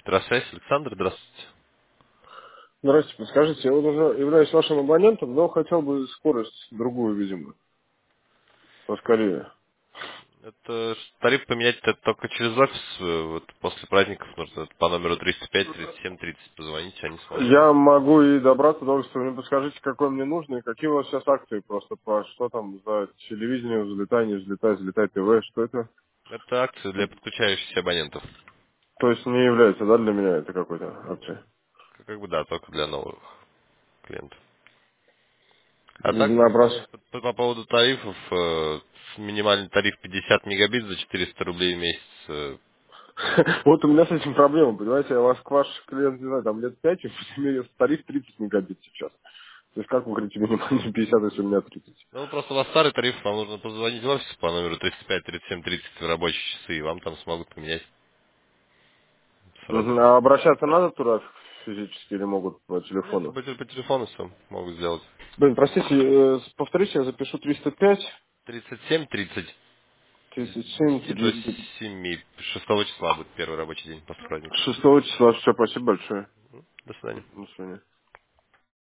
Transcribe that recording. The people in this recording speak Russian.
Здравствуйте, Александр, здравствуйте. Здравствуйте, подскажите, я вот уже являюсь вашим абонентом, но хотел бы скорость другую, видимо, поскорее. Это тариф поменять это только через офис. Вот после праздников нужно по номеру 305-37-30 позвонить, они смогут. Я могу и добраться до офиса, вы мне подскажите, какой мне нужно и какие у вас сейчас акции просто, по что там за телевидение, взлетай, не взлетай, взлетай ТВ, что это? Это акция для подключающихся абонентов. То есть не является, да, для меня это какой-то акцией? Как бы да, только для новых клиентов. А так, Наброс. по поводу тарифов, минимальный тариф 50 мегабит за 400 рублей в месяц. Вот у меня с этим проблема, понимаете, я ваш клиент, не знаю, там лет 5, и у меня тариф 30 мегабит сейчас. То есть как вы говорите, минимально 50, если у меня 30? Ну, просто у вас старый тариф, вам нужно позвонить в офис по номеру 305-37-30 в рабочие часы, и вам там смогут поменять сразу. Мгм. А обращаться надо туда физически или могут по Нет, телефону? по телефону все могут сделать. Блин, простите, повторите, я запишу 305, 37-30. С 37, 10 до 30, 7. 6 числа будет первый рабочий день после праздников. 6 числа. Все, спасибо большое. До свидания. До свидания.